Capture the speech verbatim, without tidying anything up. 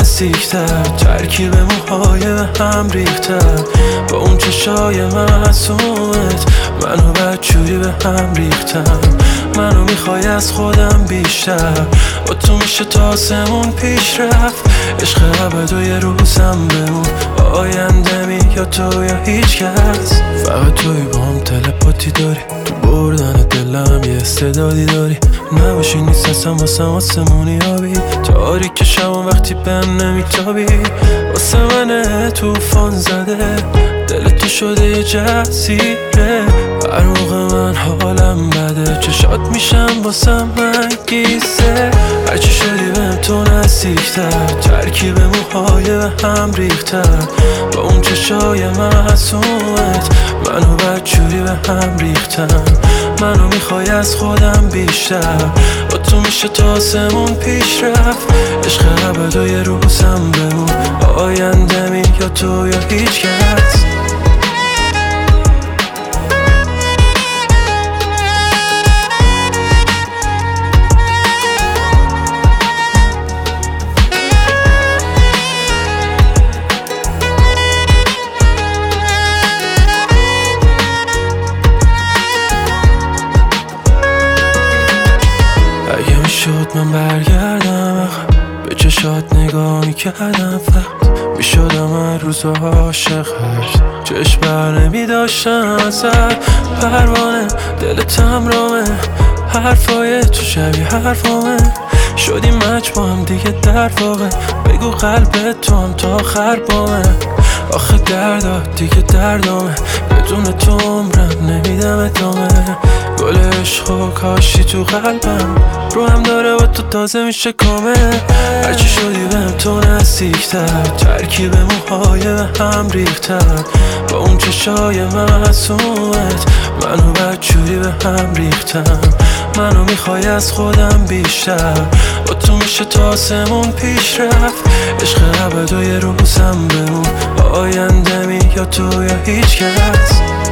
نزدیکتر، ترکیب موهای به هم ریختر، با اون چشای معصومت منو بدجوری به هم ریختم. منو میخوای از خودم بیشتر، با تو میشه تا آسمون پیش رفت. عشق ابد و یه روزم بمون، آینده می یا تو یا هیچ کس. فقط توی با هم تلپاتی داری، تو بردن دلم یه استعدادی داری. نباشی نیست اصلا واسم آسمونی آبی، تاریک شبم وقتی بهم نمیتابی. واسه من توفان زده، دل تو شده یه جزیره. هر موقع من حالم بده، چشات میشم واسم انگیزه. هرچی شدی بهم تو نزدیکتر، ترکیب موهای به هم ریختر، با اون چشای معصومت منو بدجوری به هم ریختم. منو میخوای از خودم بیشتر، با تو میشه تا آسمون پیش رفت. عشق ابد و یه روزم بمون، آینده می یا تو یا هیچ کس. اگه میشد من برگردم، به چشات نگاه میکردم، فقط میشدم هر روز عاشق. هشت چشم بر نمیداشتم ازت، پروانه دلتم رامه، حرفای تو شبیه حرفامه. شدیم مچ با هم دیگه در واقع، بگو قلبت تو هم تا آخر بامه. آخه دردات دیگه دردامه، بدون تو عمرم نمیدم ادامه. گل عشق و کاشی تو قلبم، رو هم داره با تو تازه میشه کامه. هرچی شدی بهم تو نزدیکتر، ترکیب موهای به هم ریختر، با اون چشای معصومت منو بدجوری به هم ریختم. منو میخوای از خودم بیشتر، با تو میشه تا آسمون پیش رفت. عشق ابد و یه روزم بمون، آینده می یا تو یا هیچ کس.